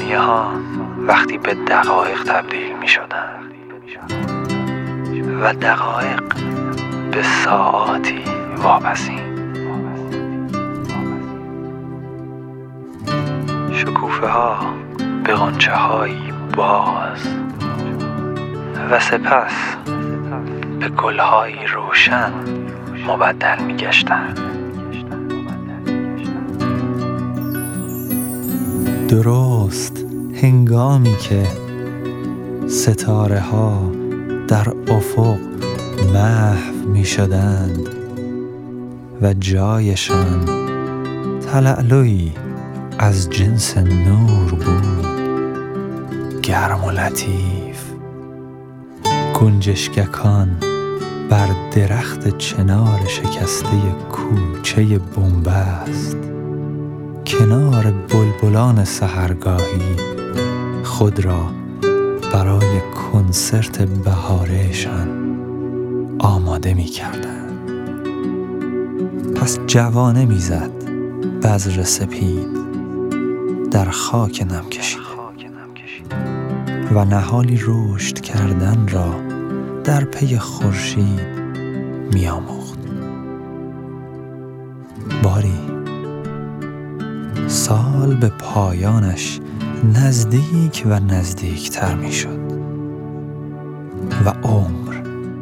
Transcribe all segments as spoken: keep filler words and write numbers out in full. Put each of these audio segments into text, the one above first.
ثانیه ها وقتی به دقایق تبدیل می شدن و دقایق به ساعاتی واپسین، شکوفه ها به غنچه هایی باز و سپس به گل هایی روشن مبدل می گشتن. درست هنگامی که ستاره ها در افق محو می شدند و جایشان تلألؤی از جنس نور بود، گرم و لطیف. گنجشککان بر درخت چنار شکسته کوچه بنبست کنار بلبلان سحرگاهی خود را برای کنسرت بهارهشان آماده می کردند. پس جوانه می زد بذر سپید در خاک نم کشیده و نهالی رشد کردن را در پی خورشید می آموخت. باری سال به پایانش نزدیک و نزدیکتر می شد و عمر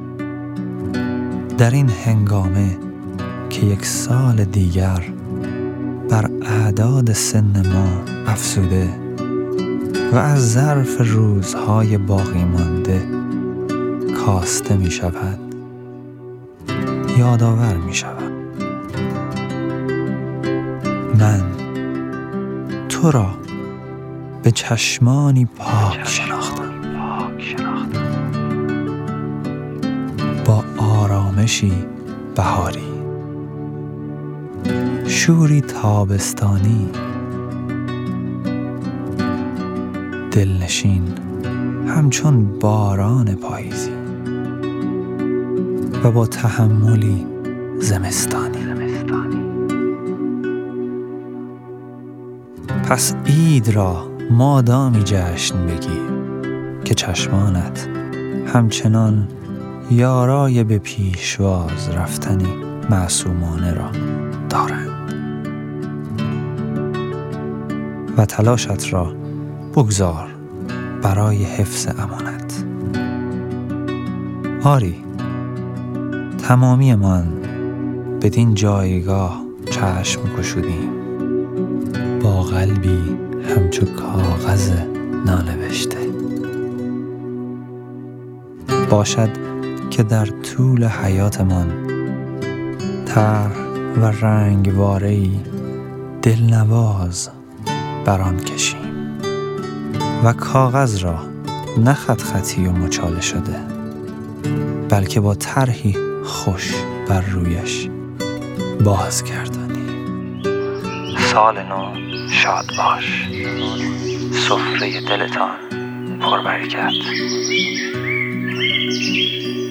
در این هنگامه که یک سال دیگر بر اعداد سن ما افزوده و از ظرف روزهای باقی مانده کاسته می شود، یادآور می شود من تو را به چشمانی پاک شناختم، با آرامشی بهاری، شوری تابستانی، دلنشین همچون باران پاییزی و با تحملی زمستانی. پس عید را مادامی جشن بگیر که چشمانت همچنان یارای به پیشواز رفتنی معصومانه را دارند و تلاشت را بگذار برای حفظ امانت. آری، تمامی من بدین جایگاه چشم گشودیم با قلبی همچو کاغذ نانوشته. باشد که در طول حیاتمان طرح و رنگواره‌ای دلنواز بر آن کشیم و کاغذ را نه خط خطی و مچاله شده بلکه با طرحی خوش بر رویش باز گردانیم. سال نو شاد باش، سفره دلتان پربرکت.